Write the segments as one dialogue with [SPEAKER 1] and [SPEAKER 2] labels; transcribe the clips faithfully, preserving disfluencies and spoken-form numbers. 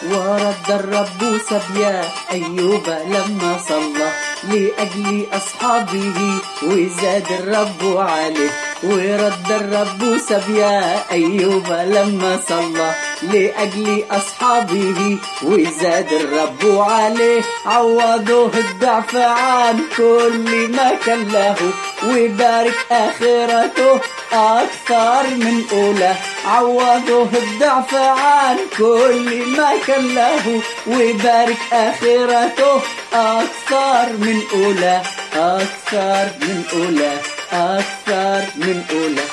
[SPEAKER 1] ورد الرب سبيا أيوب لما صلى لأجل أصحابه وزاد الرب عليه. ورد الرب سبيا أيوب لما صلى لأجل أصحابه وزاد الرب عليه. عوضوه الضعف عن كل ما كان له وبارك آخرته أكثر من أولى. عوضوه الضعف عن كل ما كان له وبارك آخرته أكثر من أولى. أكثر من أولى. أكثر من أولى.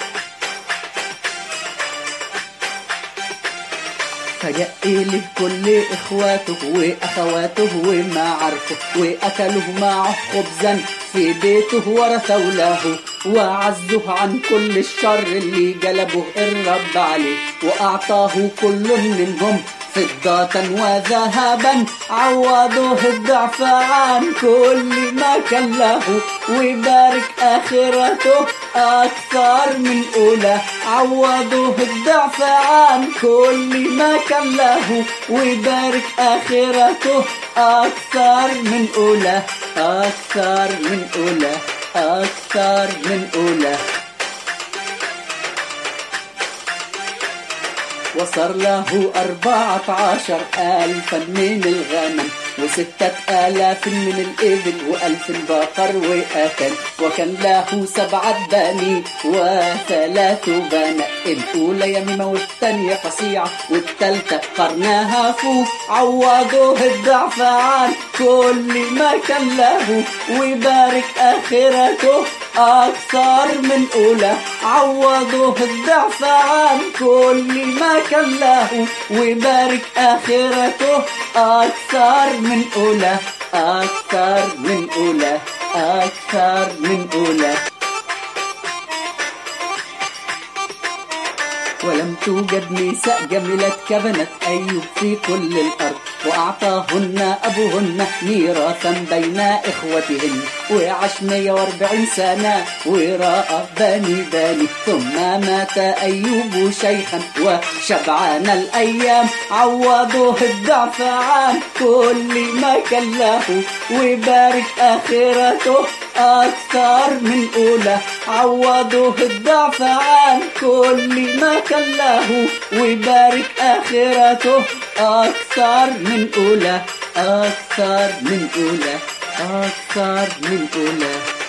[SPEAKER 1] فجاء إليه كل إخواته وأخواته ومعارفه وأكلوه معه خبزا في بيته ورثوا له وعزوه عن كل الشر اللي جلبه الرب عليه. وأعطاه كل منهم فضة وذهبا. عوضوه الضعف عن كل ما كان له وبارك آخرته أكثر من أولى. عوضوه الضعف عن كل ما كان له وبارك آخرته أكثر من أولى. أكثر من أولى. أكثر من أولى. وصار له أربعة عشر ألفا من الغنم وستة آلاف من الإبل وألف بقر وأكل. وكان له سبعة بني وثلاث بنات. الأولى يميمة والثانية فصيعة والثالثة قرنها فوق. عوضوه الضعف عن كل ما كان له وبارك آخرته أكثر من أولى. عوضوه الضعف عن كل ما كان له وبارك آخرته أكثر من أولى. أكثر من أولى. أكثر من أولى. ولم توجد نساء جميلات كبنت أيوب في كل الأرض. وأعطاهن أبوهن ميراثا بين إخوتهن. وعاش مية وأربعين سنة ورأى بني بني. ثم مات أيوب شيخا وشبعان الأيام. عوضوه الضعف عن كل ما كان له وبارك آخرته أكثر من أولى. عوضوه الضعف عن كل ما كان له وبارك آخرته أكثر من أولى. أكثر من أولى. أكثر من أولى.